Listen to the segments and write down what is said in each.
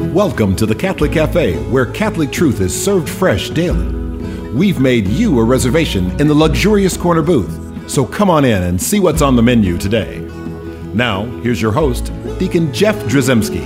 Welcome to the Catholic Cafe, where Catholic truth is served fresh daily. We've made you a reservation in the luxurious corner booth, so come on in and see what's on the menu today. Now, here's your host, Deacon Jeff Drzymski.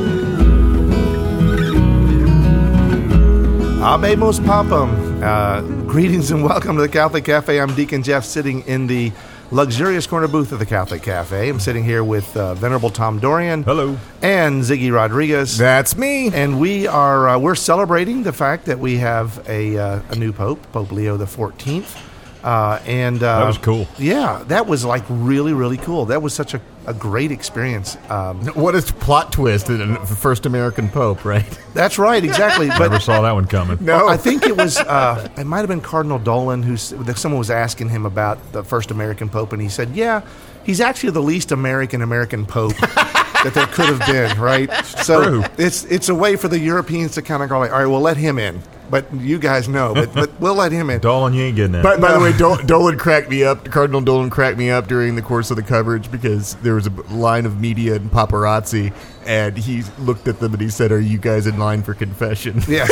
Habemus Papam. Greetings and welcome to the Catholic Cafe. I'm Deacon Jeff, sitting in the luxurious corner booth of the Catholic Cafe. I'm sitting here with Venerable Tom Dorian. Hello. And Ziggy Rodriguez. That's me. And we're celebrating the fact that we have a new Pope, Pope Leo the 14th. That was cool. Yeah, that was like really, really cool. That was such a great experience. What a plot twist in the first American Pope, right? That's right, exactly. But Never saw that one coming. No. I think it was, it might have been Cardinal Dolan someone was asking him about the first American Pope, and he said, yeah, he's actually the least American Pope that there could have been, right? So True. it's a way for the Europeans to kind of go like, all right, we'll let him in. But you guys know, but we'll let him in. Dolan, you ain't getting in. By the way, Dolan cracked me up. Cardinal Dolan cracked me up during the course of the coverage because there was a line of media and paparazzi, and he looked at them and he said, "Are you guys in line for confession?" Yes.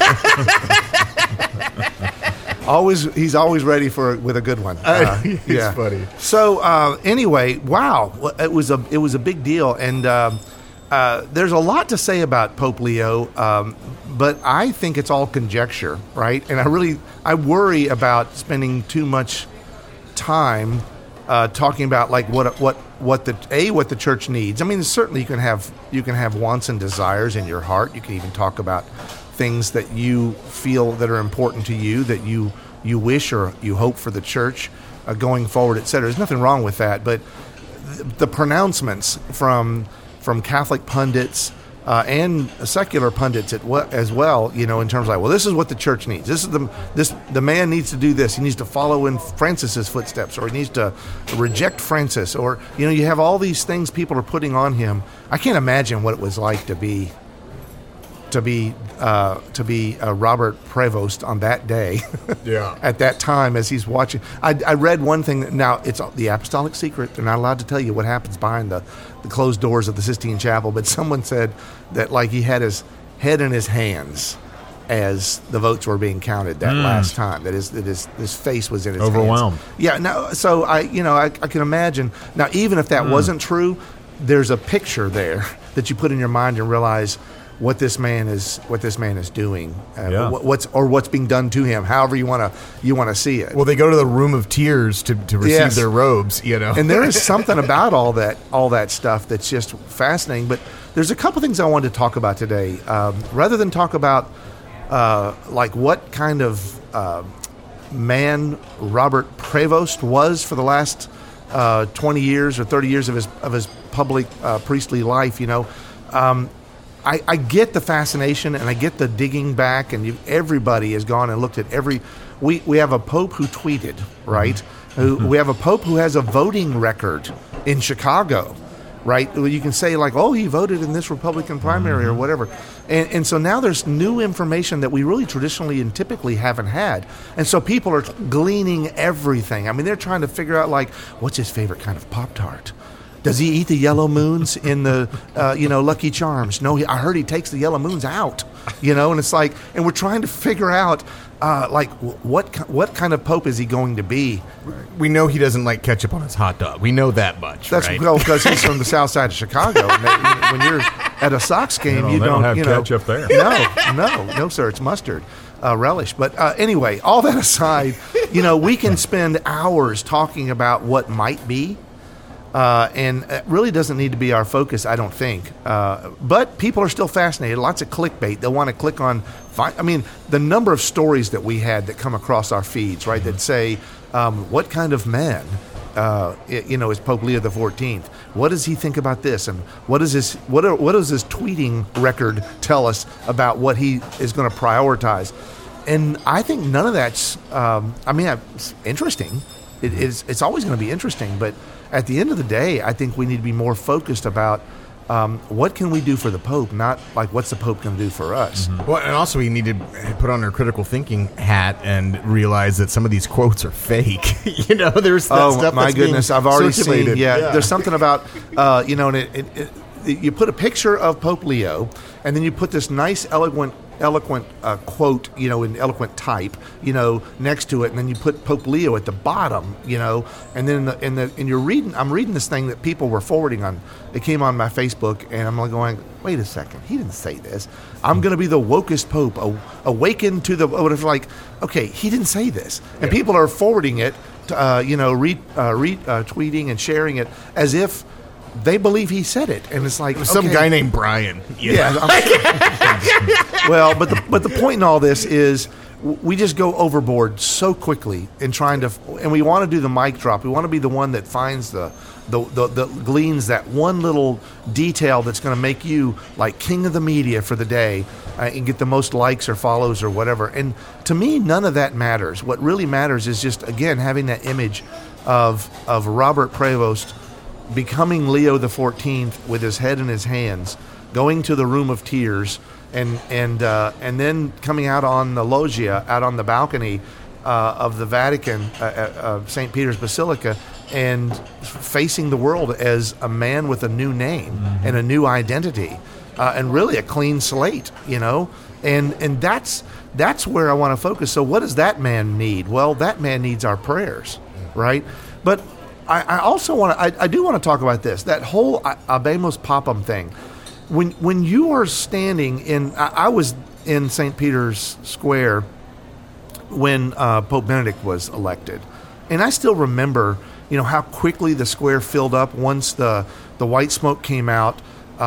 He's always ready with a good one. It's funny. So anyway, wow, it was a big deal, and there's a lot to say about Pope Leo, but I think it's all conjecture, right? And I worry about spending too much time talking about like what the church needs. I mean, certainly you can have wants and desires in your heart. You can even talk about things that you feel that are important to you, that you wish or you hope for the church going forward, etc. There's nothing wrong with that, but the pronouncements from Catholic pundits and secular pundits as well, you know, in terms of like, well, this is what the church needs. The man needs to do this. He needs to follow in Francis's footsteps, or he needs to reject Francis, or you know, you have all these things people are putting on him. I can't imagine what it was like to be Robert Prevost on that day. Yeah. At that time, as he's watching, I read one thing. Now it's the apostolic secret. They're not allowed to tell you what happens behind the closed doors of the Sistine Chapel. But someone said that like he had his head in his hands as the votes were being counted that last time. That his face was in his overwhelmed. hands. Yeah. No. So I can imagine. Now, even if that wasn't true, there's a picture there that you put in your mind and realize what this man is doing, what's being done to him, however you want to see it. Well, they go to the room of tears to receive their robes, you know. And there is something about all that stuff that's just fascinating. But there's a couple things I wanted to talk about today, rather than talk about like what kind of man Robert Prevost was for the last 20 years or 30 years of his public priestly life, you know. I get the fascination and I get the digging back, and everybody has gone and looked at we have a pope who tweeted, right? We have a pope who has a voting record in Chicago, right? You can say like, oh, he voted in this Republican primary or whatever. And so now there's new information that we really traditionally and typically haven't had. And so people are gleaning everything. I mean, they're trying to figure out like, what's his favorite kind of Pop-Tart? Does he eat the yellow moons in the, Lucky Charms? No, I heard he takes the yellow moons out, you know, and it's like, and we're trying to figure out, what kind of pope is he going to be? We know he doesn't like ketchup on his hot dog. We know that much. That's right? well because he's from the south side of Chicago. And when you're at a Sox game, you don't have ketchup there. No, sir, it's mustard. Relish. But anyway, all that aside, you know, we can spend hours talking about what might be. And it really doesn't need to be our focus, I don't think. But people are still fascinated. Lots of clickbait. They'll want to click on. I mean, the number of stories that we had that come across our feeds, right? That say, "What kind of man, is Pope Leo the 14th? What does he think about this? And what does his tweeting record tell us about what he is going to prioritize?" And I think none of that's. It's interesting. It's always going to be interesting, but at the end of the day, I think we need to be more focused about what can we do for the Pope, not like what's the Pope going to do for us. Mm-hmm. Well, and also we need to put on our critical thinking hat and realize that some of these quotes are fake. You know, there's that stuff my that's goodness, being I've already circulated. seen. Yeah, there's something about and you put a picture of Pope Leo, and then you put this nice, eloquent quote, in eloquent type, next to it, and then you put Pope Leo at the bottom, and then I'm reading this thing that people were forwarding on. It came on my Facebook, and I'm like going, wait a second, he didn't say this. I'm going to be the wokest Pope, awakened to the. What if okay, he didn't say this, and people are forwarding it, retweeting and sharing it as if they believe he said it, and it's like some guy named Brian. Yeah. Well, but the point in all this is we just go overboard so quickly in trying to, and we want to do the mic drop. We want to be the one that finds the gleans that one little detail that's going to make you like king of the media for the day and get the most likes or follows or whatever. And to me, none of that matters. What really matters is just, again, having that image of Robert Prevost becoming Leo XIV with his head in his hands, going to the Room of Tears, and then coming out on the loggia, out on the balcony of the Vatican, St. Peter's Basilica, and facing the world as a man with a new name and a new identity, and really a clean slate, and that's where I want to focus. So what does that man need? Well, that man needs our prayers, right? But I also want to. I do want to talk about this. That whole Habemus Papam thing. When you are standing in, I was in St. Peter's Square when Pope Benedict was elected, and I still remember, how quickly the square filled up once the white smoke came out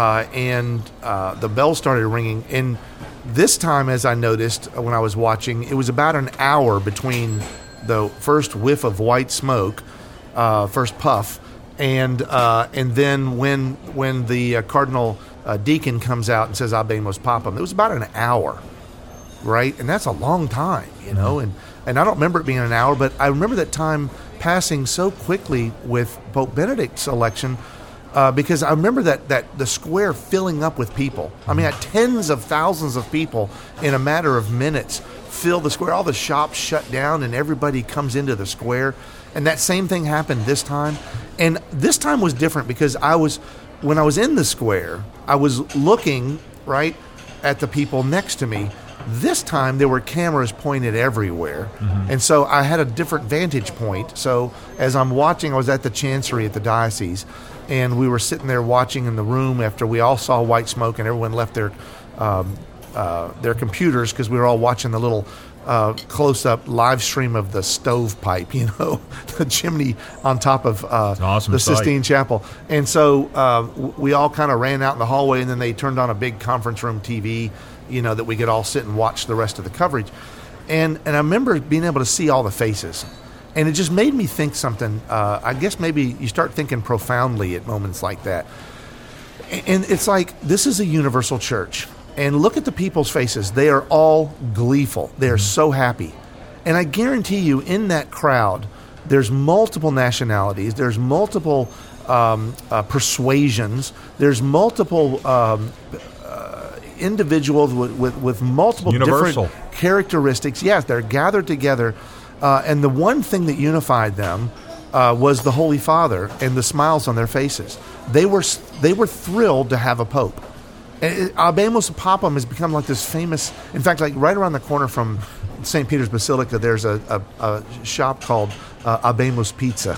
and the bells started ringing. And this time, as I noticed when I was watching, it was about an hour between the first whiff of white smoke. First puff, and then when the cardinal deacon comes out and says Habemus Papam, it was about an hour, right? And that's a long time, and I don't remember it being an hour, but I remember that time passing so quickly with Pope Benedict's election, because I remember that the square filling up with people. I mean, tens of thousands of people in a matter of minutes fill the square. All the shops shut down and everybody comes into the square. And that same thing happened this time. And this time was different because when I was in the square, I was looking right at the people next to me. This time there were cameras pointed everywhere. And so I had a different vantage point. So as I'm watching, I was at the chancery at the diocese, and we were sitting there watching in the room after we all saw white smoke and everyone left their computers because we were all watching the little close-up live stream of the stovepipe, the chimney on top of awesome the sight. Sistine Chapel. And so we all kind of ran out in the hallway, and then they turned on a big conference room TV, that we could all sit and watch the rest of the coverage. And I remember being able to see all the faces. And it just made me think something. I guess maybe you start thinking profoundly at moments like that. And it's like, this is a universal church. And look at the people's faces. They are all gleeful. They are so happy. And I guarantee you, in that crowd, there's multiple nationalities. There's multiple persuasions. There's multiple individuals with multiple Universal. different characteristics. Yes, they're gathered together. And the one thing that unified them was the Holy Father and the smiles on their faces. They were thrilled to have a pope. And Habemus Papam has become like this famous. In fact, like right around the corner from St. Peter's Basilica, there's a shop called Habemus Pizza.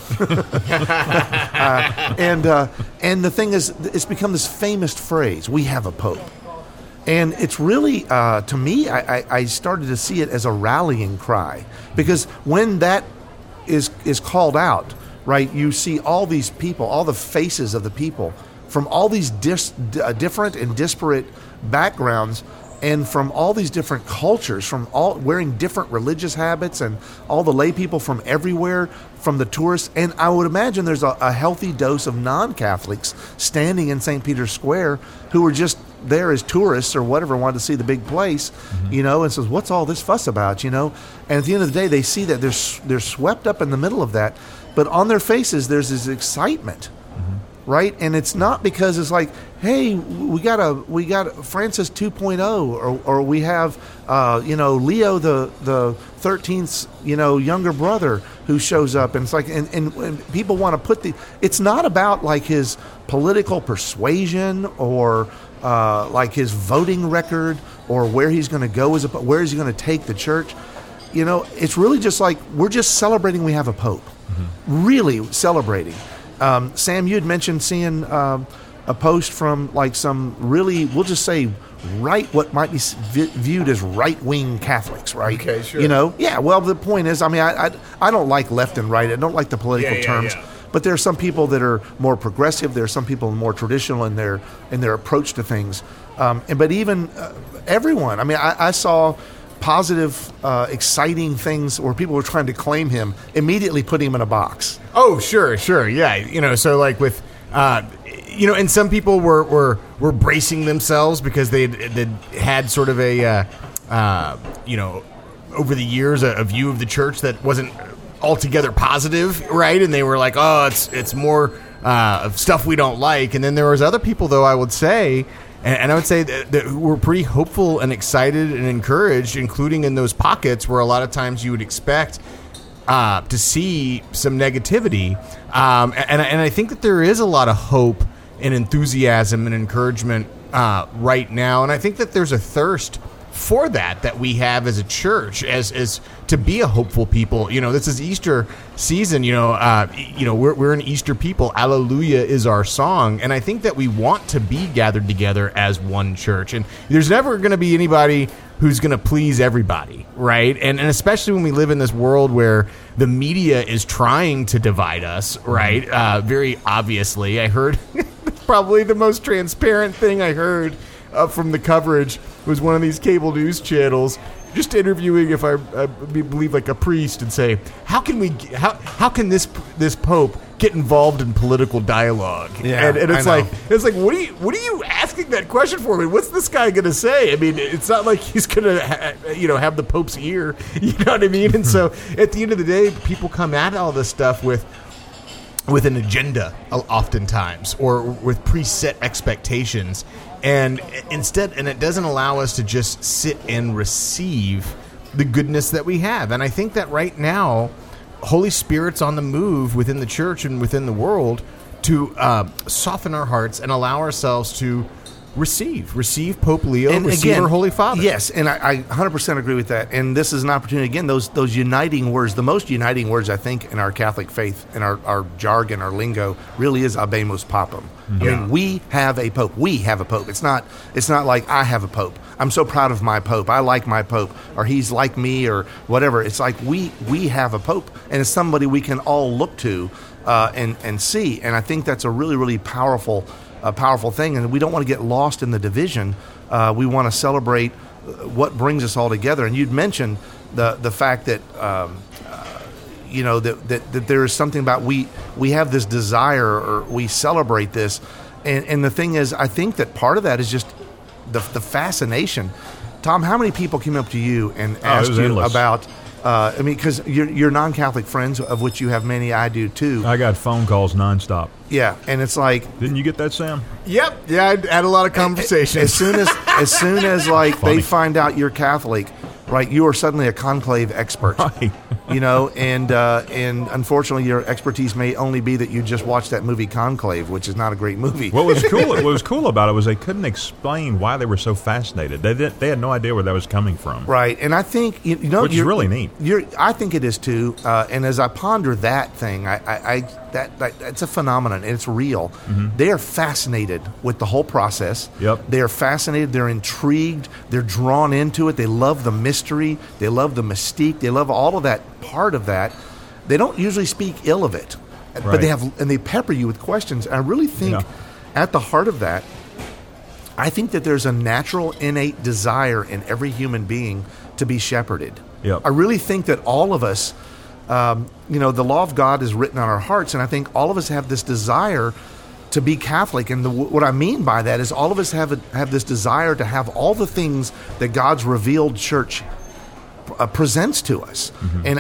And the thing is, it's become this famous phrase: "We have a pope." And it's really, to me, I started to see it as a rallying cry, because when that is called out, right, you see all these people, all the faces of the people from all these different and disparate backgrounds, and from all these different cultures, from all wearing different religious habits, and all the lay people from everywhere, from the tourists. And I would imagine there's a healthy dose of non-Catholics standing in St. Peter's Square who were just there as tourists or whatever, wanted to see the big place, and says, what's all this fuss about, And at the end of the day, they see that they're swept up in the middle of that, but on their faces there's this excitement. right? And it's not because it's like, hey, we got Francis 2.0, or we have Leo the 13th's younger brother who shows up, and it's like, and people want to put it's not about like his political persuasion or like his voting record or where he's going to go where is he going to take the church. It's really just like we're just celebrating we have a pope, really celebrating. Sam, you had mentioned seeing a post from like some really, we'll just say what might be viewed as right-wing Catholics, right? Okay, sure. Yeah, well, the point is, I mean, I don't like left and right. I don't like the political terms. Yeah. But there are some people that are more progressive. There are some people more traditional in their approach to things. But even everyone, I mean, I saw positive, exciting things where people were trying to claim him, immediately putting him in a box. Oh, sure, yeah. So like with, and some people were bracing themselves because they had sort of a, over the years a view of the church that wasn't altogether positive, right? And they were like, oh, it's more of stuff we don't like. And then there was other people, though, I would say. And I would say that we're pretty hopeful and excited and encouraged, including in those pockets where a lot of times you would expect to see some negativity. And I think that there is a lot of hope and enthusiasm and encouragement right now. And I think that there's a thirst for that we have as a church, as to be a hopeful people. This is Easter season. We're an Easter people. Alleluia is our song, and I think that we want to be gathered together as one church. And there's never going to be anybody who's going to please everybody, right? And especially when we live in this world where the media is trying to divide us, right? Very obviously, I heard probably the most transparent thing I heard from the coverage was one of these cable news channels just interviewing, if I believe, like a priest, and say, how can this Pope get involved in political dialogue? Yeah, and it's like what are you asking that question for? I mean, what's this guy going to say? I mean, it's not like he's going to have the Pope's ear. You know what I mean? And so at the end of the day, people come at all this stuff with an agenda, oftentimes, or with preset expectations. And it doesn't allow us to just sit and receive the goodness that we have. And I think that right now, Holy Spirit's on the move within the church and within the world to soften our hearts and allow ourselves to receive Pope Leo, and receive our Holy Father. Yes, and I 100% agree with that. And this is an opportunity, again, those uniting words, the most uniting words, I think, in our Catholic faith, in our jargon, our lingo, really is Habemus Papam. Yeah. I mean, we have a Pope. We have a Pope. It's not like I have a Pope. I'm so proud of my Pope. I like my Pope, or he's like me, or whatever. It's like we have a Pope, and it's somebody we can all look to and see. And I think that's a really, really powerful thing, and we don't want to get lost in the division. We want to celebrate what brings us all together. And you'd mentioned the fact that that there is something about we have this desire, or we celebrate this, and the thing is, I think that part of that is just the fascination. Tom, how many people came up to you and asked you about? Because your non-Catholic friends, of which you have many, I do too. I got phone calls nonstop. Yeah, and it's like, didn't you get that, Sam? Yep. Yeah, I had a lot of conversations. As soon as like they find out you're Catholic, right? You are suddenly a conclave expert, right? And unfortunately, your expertise may only be that you just watched that movie Conclave, which is not a great movie. What was cool about it was they couldn't explain why they were so fascinated. They had no idea where that was coming from. Right, and I think which is really neat. I think it is too. And as I ponder that thing, that's a phenomenon, and it's real. Mm-hmm. They are fascinated with the whole process. Yep. They are fascinated. They're intrigued. They're drawn into it. They love the mystery. They love the mystique. They love all of that part of that. They don't usually speak ill of it, but they pepper you with questions. And I really think at the heart of that, I think that there's a natural, innate desire in every human being to be shepherded. Yep. I really think that all of us, the law of God is written on our hearts, and I think all of us have this desire to be Catholic. And what I mean by that is all of us have this desire to have all the things that God's revealed church presents to us.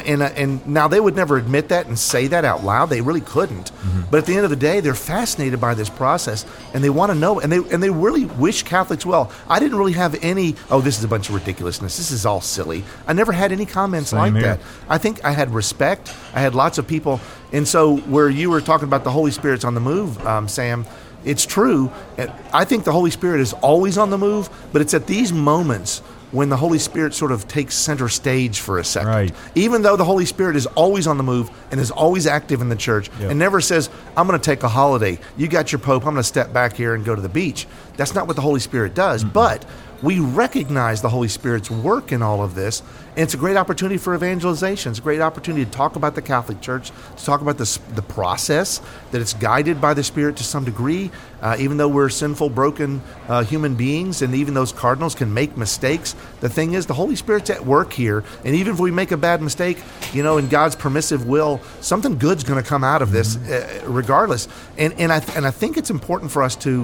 And now they would never admit that and say that out loud. They really couldn't. But at the end of the day, they're fascinated by this process, and they want to know, and they really wish Catholics well. I didn't really have any, this is a bunch of ridiculousness. This is all silly. I never had any comments like here. that. I think I had respect. I had lots of people. And so where you were talking about the Holy Spirit's on the move, Sam, it's true. I think the Holy Spirit is always on the move, but it's at these moments when the Holy Spirit sort of takes center stage for a second. Right. Even though the Holy Spirit is always on the move and is always active in the church and never says, I'm going to take a holiday. You got your Pope. I'm going to step back here and go to the beach. That's not what the Holy Spirit does. But we recognize the Holy Spirit's work in all of this, and it's a great opportunity for evangelization. It's a great opportunity to talk about the Catholic Church, to talk about the process, that it's guided by the Spirit to some degree, even though we're sinful, broken human beings, and even those cardinals can make mistakes. The thing is, the Holy Spirit's at work here, and even if we make a bad mistake, in God's permissive will, something good's going to come out of this regardless. And I think it's important for us to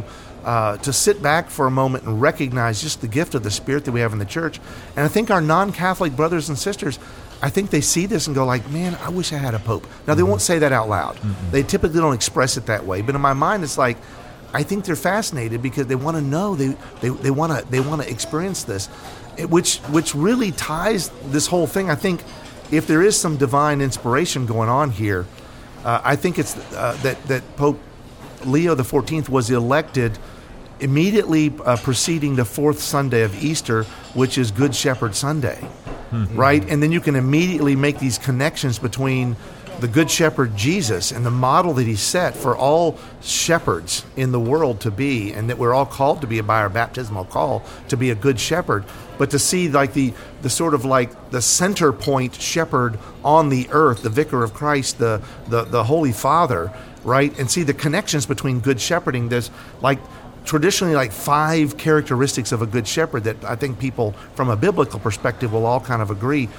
sit back for a moment and recognize just the gift of the Spirit that we have in the church. And I think our non-Catholic brothers and sisters, I think they see this and go like, man, I wish I had a Pope. Now, they won't say that out loud. They typically don't express it that way. But in my mind, it's like, I think they're fascinated because they want to know, they want to experience this, which really ties this whole thing. I think if there is some divine inspiration going on here, I think it's that Pope Leo XIV was elected immediately preceding the fourth Sunday of Easter, which is Good Shepherd Sunday, right? And then you can immediately make these connections between the Good Shepherd Jesus and the model that he set for all shepherds in the world to be, and that we're all called to be by our baptismal call to be a good shepherd. But to see like the sort of like the center point shepherd on the earth, the Vicar of Christ, the Holy Father, right? And see the connections between good shepherding. There's like traditionally like 5 characteristics of a good shepherd that I think people from a biblical perspective will all kind of agree.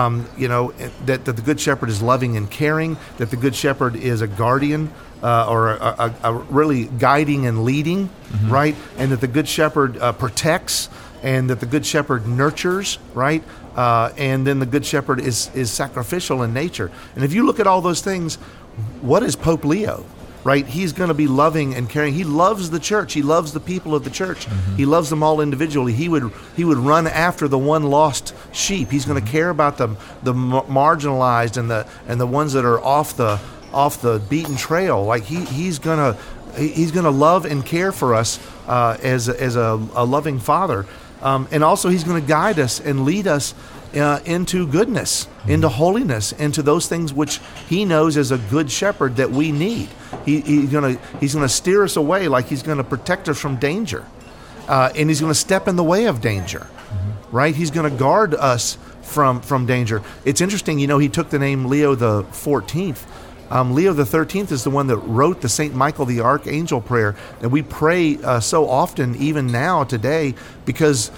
That the good shepherd is loving and caring, that the good shepherd is a guardian or a really guiding and leading, right? And that the good shepherd protects, and that the good shepherd nurtures, right? And then the good shepherd is sacrificial in nature. And if you look at all those things, what is Pope Leo? Right, he's going to be loving and caring. He loves the church. He loves the people of the church. He loves them all individually. He would run after the one lost sheep. He's going to care about the marginalized and the ones that are off the beaten trail. Like he's going to love and care for us as a loving father, and also he's going to guide us and lead us into goodness, into holiness, into those things which he knows as a good shepherd that we need. He's gonna steer us away, like he's gonna protect us from danger, and he's gonna step in the way of danger, right? He's gonna guard us from danger. It's interesting, he took the name Leo the 14th. Leo the 13th is the one that wrote the St. Michael the Archangel prayer, and we pray so often, even now today, because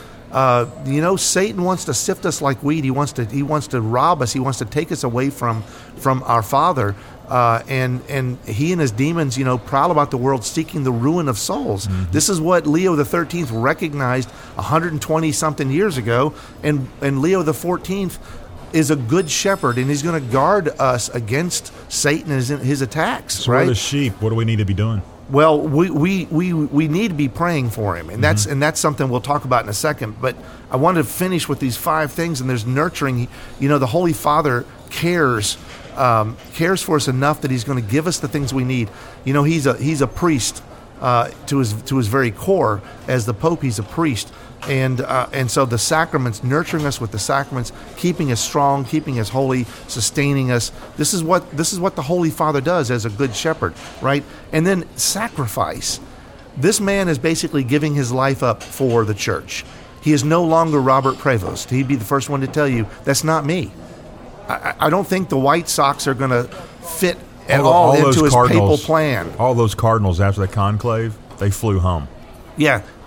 Satan wants to sift us like wheat. He wants to rob us. He wants to take us away from our Father. And he and his demons, prowl about the world seeking the ruin of souls. This is what Leo the 13th recognized 120 something years ago, and Leo the 14th is a good shepherd, and he's going to guard us against Satan and his attacks. So right? we're the sheep. What do we need to be doing? Well, we need to be praying for him, and that's something we'll talk about in a second. But I wanted to finish with these 5 things, and there's nurturing. The Holy Father cares for us enough that he's going to give us the things we need. He's a priest to his very core. As the Pope, he's a priest, and so the sacraments, nurturing us with the sacraments, keeping us strong, keeping us holy, sustaining us. This is what the Holy Father does as a good shepherd, right? And then sacrifice. This man is basically giving his life up for the church. He is no longer Robert Prevost. He'd be the first one to tell you that's not me. I don't think the White Sox are going to fit at all into his papal plan. All those cardinals after the conclave, they flew home. Yeah,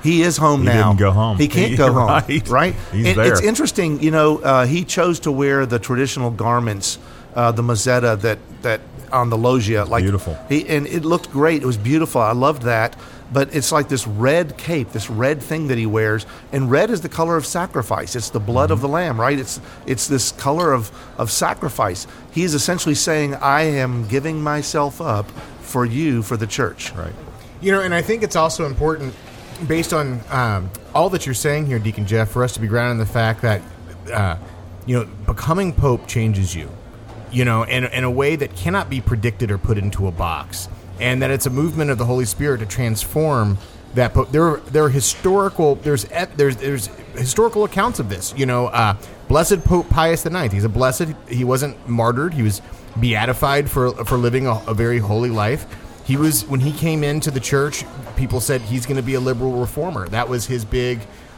He is home He now. didn't go home. He can't go home. Right? He's there. It's interesting. He chose to wear the traditional garments, the mozzetta that on the loggia. Like, beautiful. And it looked great. It was beautiful. I loved that. But it's like this red cape, this red thing that he wears, and red is the color of sacrifice. It's the blood of the lamb, right? It's this color of sacrifice. He is essentially saying, I am giving myself up for you, for the church. Right. And I think it's also important, based on all that you're saying here, Deacon Jeff, for us to be grounded in the fact that, becoming Pope changes you, in a way that cannot be predicted or put into a box. And that it's a movement of the Holy Spirit to transform that. There are historical accounts of this. Blessed Pope Pius IX. He's a blessed. He wasn't martyred. He was beatified for living a very holy life. He was, when he came into the church, people said he's going to be a liberal reformer. That was his big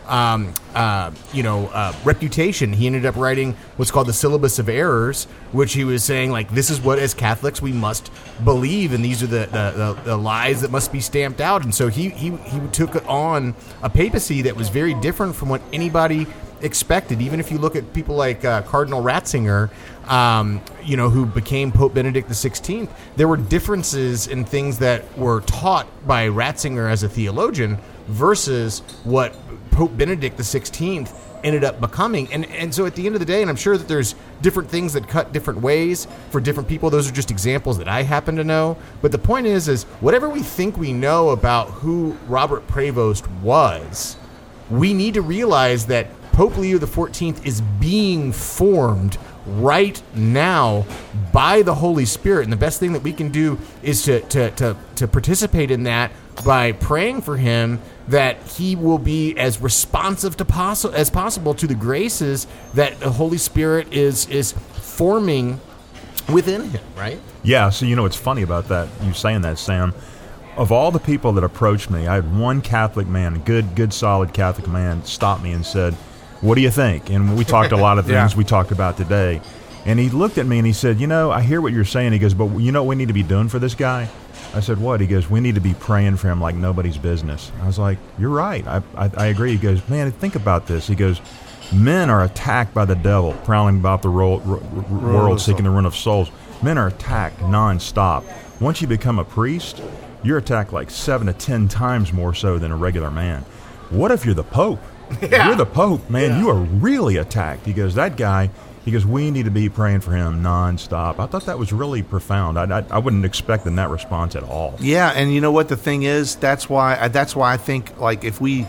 reputation. He ended up writing what's called the Syllabus of Errors, which he was saying, like, this is what, as Catholics, we must believe, and these are the lies that must be stamped out. And so he took on a papacy that was very different from what anybody expected. Even if you look at people like Cardinal Ratzinger, who became Pope Benedict XVI, there were differences in things that were taught by Ratzinger as a theologian versus what Pope Benedict XVI ended up becoming. And so at the end of the day, and I'm sure that there's different things that cut different ways for different people. Those are just examples that I happen to know. But the point is whatever we think we know about who Robert Prevost was, we need to realize that Pope Leo XIV is being formed right now by the Holy Spirit. And the best thing that we can do is to participate in that by praying for him, that he will be as responsive as possible to the graces that the Holy Spirit is forming within him, right? Yeah, so it's funny about that, you saying that, Sam. Of all the people that approached me, I had one Catholic man, a good, solid Catholic man, stop me and said, what do you think? And we talked a lot of things we talked about today. And he looked at me and he said, I hear what you're saying. He goes, but you know what we need to be doing for this guy? I said, what? He goes, we need to be praying for him like nobody's business. I was like, you're right. I agree. He goes, man, think about this. He goes, men are attacked by the devil, prowling about the world seeking the ruin of souls. Men are attacked nonstop. Once you become a priest, you're attacked like 7 to 10 times more so than a regular man. What if you're the Pope? If you're the Pope, man, you are really attacked. He goes, that guy... He goes, we need to be praying for him nonstop. I thought that was really profound. I wouldn't expect that response at all. Yeah, and you know what the thing is? That's why I think, like, if we,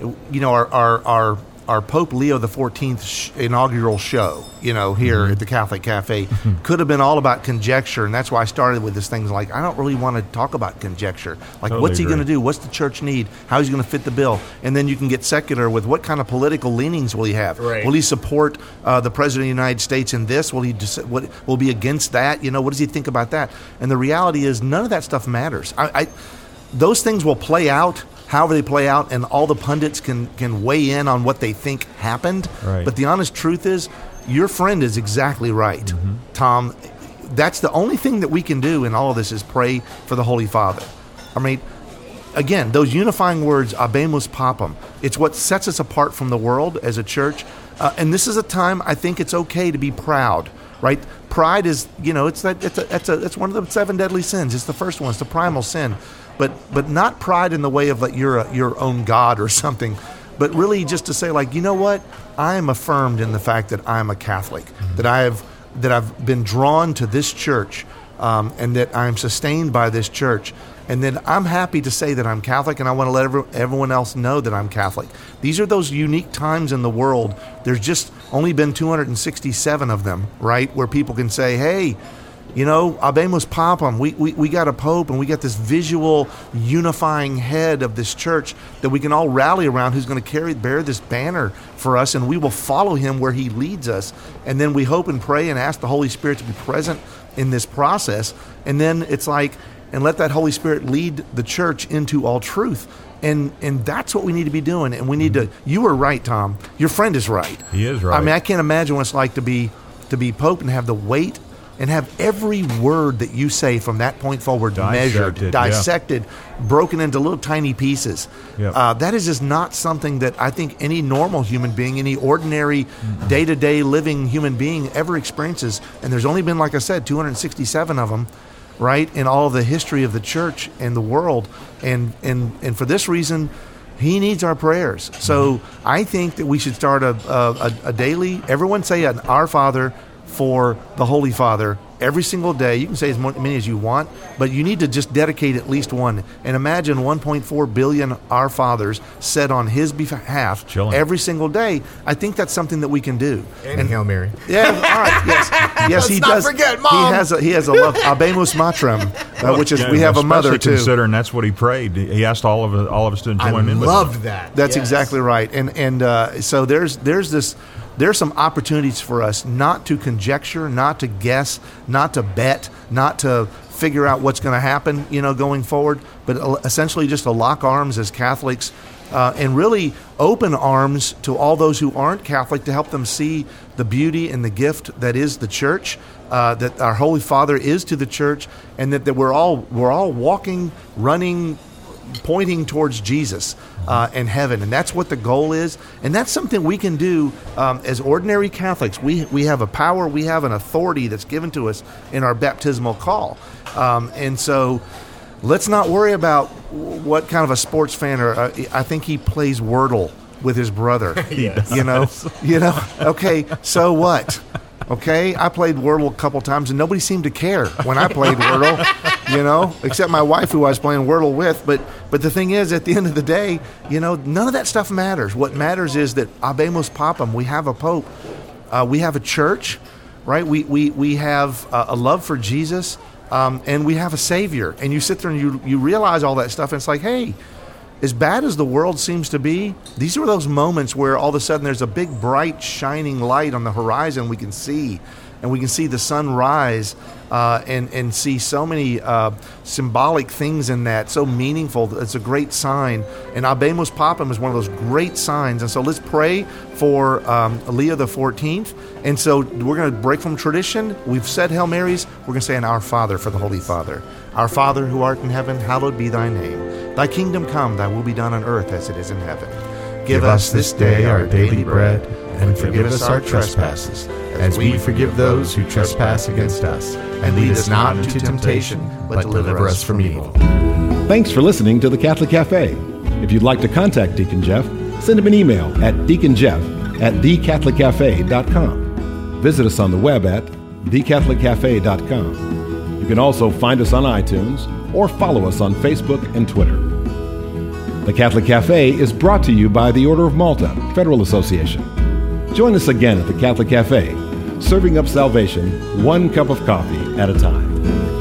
our Pope Leo XIV inaugural show, here at the Catholic Cafe, could have been all about conjecture, and that's why I started with this thing. Like, I don't really want to talk about conjecture. Like, totally what's he agree. going to do? What's the church need? How is he going to fit the bill? And then you can get secular with what kind of political leanings will he have? Right. Will he support the President of the United States in this? Will he will be against that? What does he think about that? And the reality is, none of that stuff matters. Those things will play out however they play out, and all the pundits can weigh in on what they think happened. Right. But the honest truth is, your friend is exactly right, Tom. That's the only thing that we can do in all of this is pray for the Holy Father. I mean, again, those unifying words, Habemus Papam, it's what sets us apart from the world as a church. And this is a time I think it's okay to be proud, right? Pride is, it's one of the 7 deadly sins. It's the first one. It's the primal sin. But not pride in the way of like you're your own God or something, but really just to say, like, you know what? I am affirmed in the fact that I'm a Catholic, that I've been drawn to this church, and that I'm sustained by this church, and then I'm happy to say that I'm Catholic, and I want to let everyone else know that I'm Catholic. These are those unique times in the world. There's just only been 267 of them, right, where people can say, hey, Habemus Papam, we got a pope, and we got this visual unifying head of this church that we can all rally around, who's going to bear this banner for us, and we will follow him where he leads us. And then we hope and pray and ask the Holy Spirit to be present in this process. And then it's like, and let that Holy Spirit lead the church into all truth. And that's what we need to be doing. And we need to, you were right, Tom. Your friend is right. He is right. I mean, I can't imagine what it's like to be pope and have the weight and have every word that you say from that point forward measured, dissected, broken into little tiny pieces. Yep. That is just not something that I think any normal human being, any ordinary day-to-day living human being ever experiences. And there's only been, like I said, 267 of them, right, in all of the history of the church and the world. And for this reason, he needs our prayers. So I think that we should start a daily, everyone say an Our Father for the Holy Father every single day. You can say as many as you want, but you need to just dedicate at least one. And imagine 1.4 billion Our Fathers said on his behalf every single day. I think that's something that we can do. And Hail Mary. Yeah, all right, yes, he does. Forget, Mom. He has a love, Abemus Matrem, which is we have a mother too. Considering that's what he prayed, he asked all of us to join in. I loved that. That's exactly right. And so there's some opportunities for us not to conjecture, not to guess, not to bet, not to figure out what's going to happen, going forward, but essentially just to lock arms as Catholics and really open arms to all those who aren't Catholic to help them see the beauty and the gift that is the church, that our Holy Father is to the church, and that we're all walking, running, pointing towards Jesus and heaven, and that's what the goal is, and that's something we can do as ordinary Catholics. We have a power, we have an authority that's given to us in our baptismal call, and so let's not worry about what kind of a sports fan, or I think he plays Wordle with his brother. Yes. Okay, so what? Okay, I played Wordle a couple times, and nobody seemed to care when I played Wordle, except my wife who I was playing Wordle with. But the thing is, at the end of the day, none of that stuff matters. What matters is that Abemus Papam, we have a Pope, we have a church, right? We have a love for Jesus, and we have a Savior. And you sit there and you realize all that stuff, and it's like, hey, as bad as the world seems to be, these are those moments where all of a sudden there's a big, bright, shining light on the horizon we can see. And we can see the sun rise and see so many symbolic things in that, so meaningful. It's a great sign. And Abemus Papam is one of those great signs. And so let's pray for Leo the 14th. And so we're going to break from tradition. We've said Hail Marys. We're going to say an Our Father for the Holy Father. Our Father who art in heaven, hallowed be thy name. Thy kingdom come, thy will be done on earth as it is in heaven. Give us this day our daily bread, and forgive us our trespasses, as we forgive those who trespass against us. And lead us not into temptation, but deliver us from evil. Thanks for listening to the Catholic Cafe. If you'd like to contact Deacon Jeff, send him an email at deaconjeff@thecatholiccafe.com. Visit us on the web at thecatholiccafe.com. You can also find us on iTunes or follow us on Facebook and Twitter. The Catholic Cafe is brought to you by the Order of Malta Federal Association. Join us again at the Catholic Cafe, serving up salvation one cup of coffee at a time.